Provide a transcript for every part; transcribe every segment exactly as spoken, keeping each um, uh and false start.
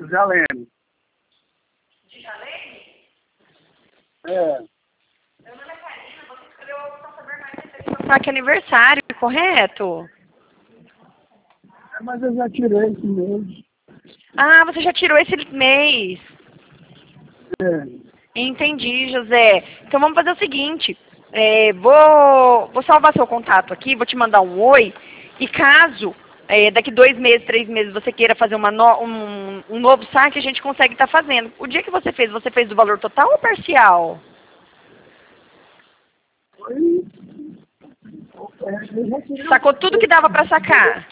José Leme. De Jalene? É. Meu nome é Karina, você escolheu a opção saber mais sobre saque aniversário, correto? É, mas eu já tirei esse mês. Ah, você já tirou esse mês. É. Entendi, José. Então vamos fazer o seguinte. É, vou, vou salvar seu contato aqui, vou te mandar um oi. E caso é, daqui dois meses, três meses, você queira fazer uma no, um, um novo saque, a gente consegue estar fazendo. O dia que você fez, você fez do valor total ou parcial? Foi. É, eu já tirei Sacou o tudo que dava para sacar?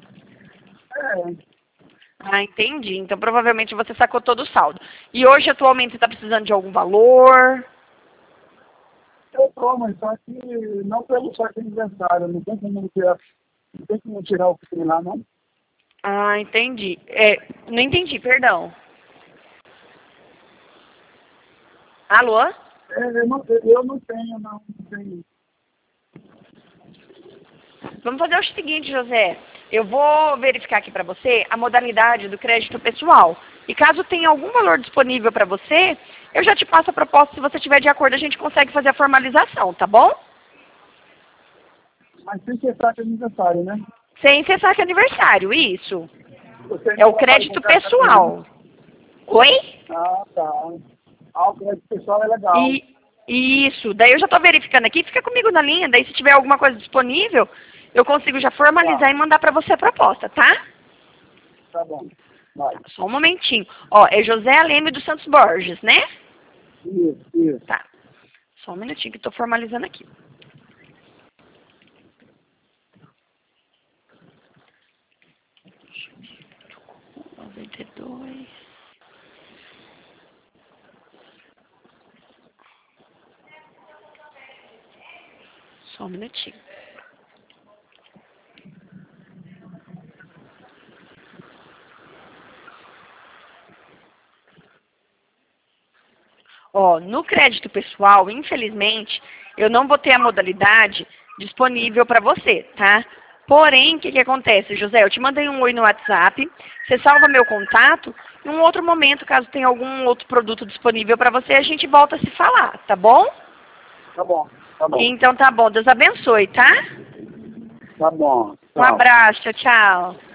É. Ah, entendi. Então provavelmente você sacou todo o saldo. E hoje, atualmente, você está precisando de algum valor? Eu tô, mas só que não pelo saque aniversário. Não tem como tirar, não tem como tirar o que tem lá, não. Ah, entendi. É, não entendi, perdão. Alô? É, eu, não, eu não tenho, não. Não tenho. Vamos fazer o seguinte, José. Eu vou verificar aqui para você a modalidade do crédito pessoal. E caso tenha algum valor disponível para você, eu já te passo a proposta. Se você estiver de acordo, a gente consegue fazer a formalização, tá bom? Mas tem que saque aniversário, né? Sem ser saque aniversário, isso. Você É o não vai crédito comprar pessoal. Oi? Ah, tá. Ah, o crédito pessoal é legal. E, isso. Daí eu já estou verificando aqui. Fica comigo na linha. Daí se tiver alguma coisa disponível, eu consigo já formalizar Tá, e mandar para você a proposta, tá? tá bom. Vai. Só um momentinho. Ó, é José Leme dos Santos Borges, né? Isso, isso. Tá. Só um minutinho que estou formalizando aqui. noventa e dois. Só um minutinho. Ó, no crédito pessoal, infelizmente, eu não vou ter a modalidade disponível para você, tá? Porém, o que, que acontece, José? Eu te mandei um oi no WhatsApp, você salva meu contato, em um outro momento, caso tenha algum outro produto disponível para você, a gente volta a se falar, tá bom? Tá bom, tá bom. Então tá bom, Deus abençoe, tá? Tá bom. Um Tchau. abraço, tchau, tchau.